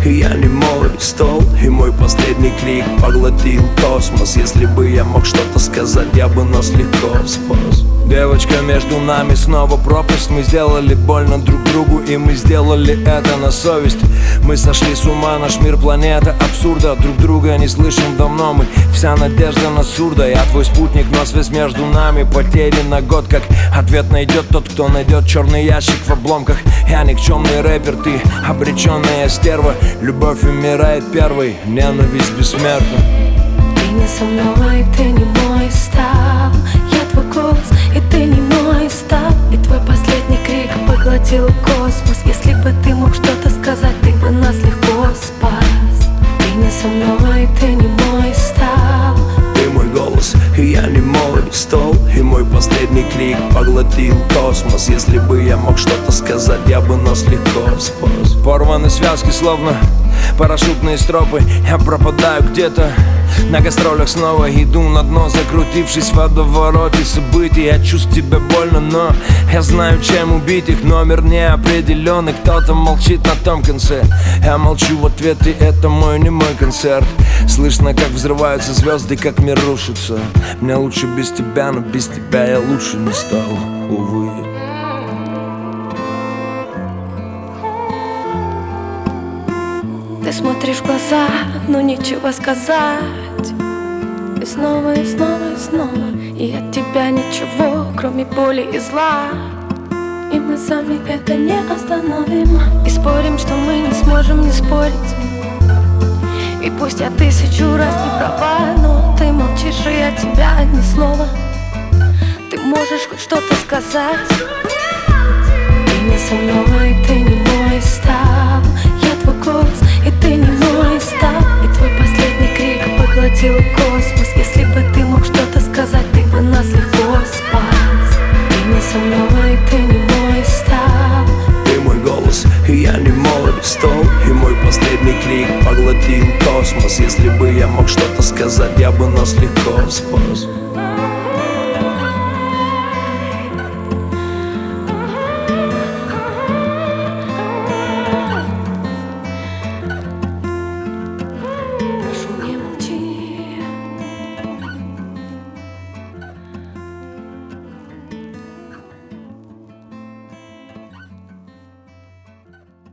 и я немой стол, и мой последний крик поглотил космос. Если бы я мог что-то сказать, я бы нас легко спас. Девочка, между нами снова пропасть. Мы сделали больно друг другу, и мы сделали это на совесть. Мы сошли с ума, наш мир планета абсурда. Друг друга не слышим давно мы, вся надежда на сурда. Я твой спутник, но связь между нами потеряна год. Как ответ найдет тот, кто найдет черный ящик в обломках. Я никчемный рэпер, ты обреченная стерва. Любовь умирает первой, ненависть бессмертна. Ты не со мной, ты не мой стал. Я твой голос, и ты не мой стал. И твой последний крик поглотил космос. Если бы ты мог что-то сказать, ты бы нас легко спас. Ты не со мной, ты не мой стал. Ты мой голос, и я не мой стол, и мой последний крик поглотил космос. Если бы я мог что-то сказать, я бы нас легко спас. Порваны связки, словно парашютные стропы. Я пропадаю где-то на гастролях, снова иду на дно, закрутившись в водовороте событий. Я чувствую тебя больно, но я знаю, чем убить их. Номер неопределенный, кто-то молчит на том конце. Я молчу в ответ, и это мой немой концерт. Слышно, как взрываются звезды, как мир рушится. Мне лучше без тебя, но без тебя я лучше не стал, увы. Ты смотришь в глаза, но нечего сказать. И снова, и снова, и снова. И от тебя ничего, кроме боли и зла. И мы сами это не остановим. И спорим, что мы не сможем не спорить. И пусть я 1000 раз не права, но ты молчишь, и от тебя ни слова. Ты можешь хоть что-то сказать. Ты не со мной, ты не мой стал. Я твой голос, и ты не мой стал. И твой последний крик поглотил космос. Если бы ты мог что-то сказать, ты бы нас легко спас. Ты не со мной, ты не мой стал. Ты мой голос, и я не мой стол, и мой последний крик поглотил космос. Если бы я мог что-то сказать, я бы нас легко спас.